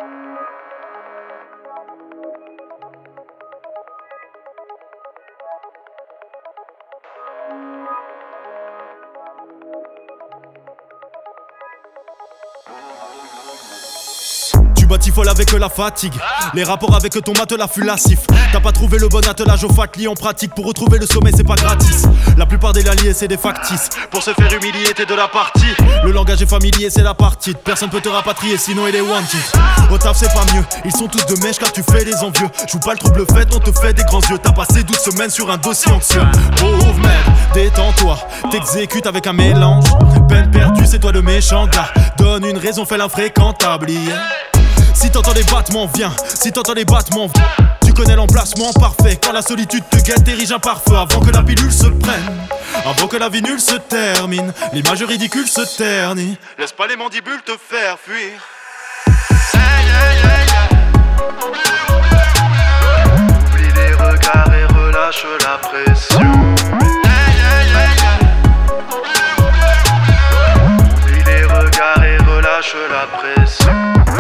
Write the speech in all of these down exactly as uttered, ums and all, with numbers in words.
Tu batifole avec la fatigue, les rapports avec ton matelas fut lascif. T'as pas trouvé le bon attelage au fatli en pratique. Pour retrouver le sommet c'est pas gratis. La plupart des alliés c'est des factices. Pour se faire humilier t'es de la partie. Le langage est familier c'est la partie. Personne peut te rapatrier sinon il est wanted. Au taf c'est pas mieux, ils sont tous de mèche car tu fais les envieux. Joue pas le trouble fait, on te fait des grands yeux. T'as passé douze semaines sur un dossier anxieux. Pauvre merde, détends-toi, t'exécutes avec un mélange. Peine perdue c'est toi le méchant gars. Donne une raison, fais l'infréquentable yeah. Si t'entends les battements, viens. Si t'entends les battements, viens. Tu connais l'emplacement parfait. Quand la solitude te guette, érige un pare-feu. Avant que la pilule se prenne, avant que la vie nulle se termine, l'image ridicule se ternit. Laisse pas les mandibules te faire fuir. Hey, hey, hey, hey. Oublie les regards et relâche la pression. Hey, hey, hey, hey. Oublie les regards et relâche la pression.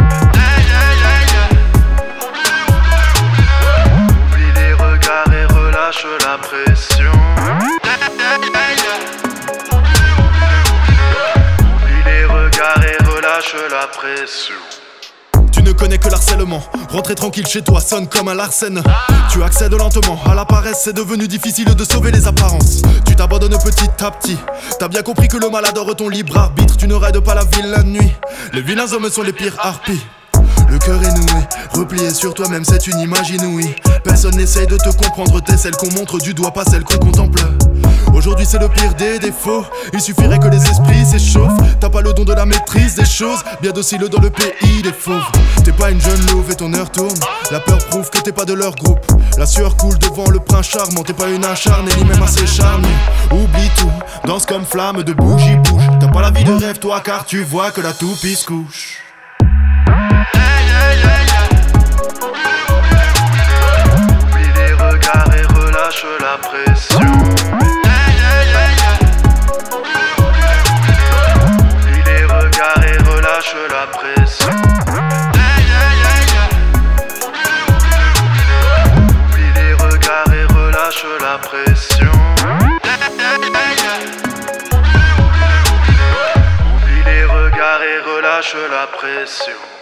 La pression. Oublie les regards et relâche la pression. Tu ne connais que l'harcèlement. Rentrer tranquille chez toi sonne comme un Larsen. Tu accèdes lentement à la paresse. C'est devenu difficile de sauver les apparences. Tu t'abandonnes petit à petit. T'as bien compris que le mal adore ton libre arbitre. Tu ne raides pas la ville la nuit. Les vilains hommes sont les pires harpies. Le cœur est noué, replié sur toi-même, c'est une image inouïe. Personne n'essaye de te comprendre, t'es celle qu'on montre du doigt, pas celle qu'on contemple. Aujourd'hui c'est le pire des défauts, il suffirait que les esprits s'échauffent. T'as pas le don de la maîtrise des choses, bien docile dans le pays des fauves. T'es pas une jeune louve et ton heure tourne, la peur prouve que t'es pas de leur groupe. La sueur coule devant le prince charmant, t'es pas une acharnée ni même assez charmée. Oublie tout, danse comme flamme de bougie bouge. T'as pas la vie de rêve toi car tu vois que la toupie se couche. Oublie les regards et relâche la pression. Oublie les regards et relâche la pression. Oublie les regards et relâche la pression. Oublie les regards et relâche la pression.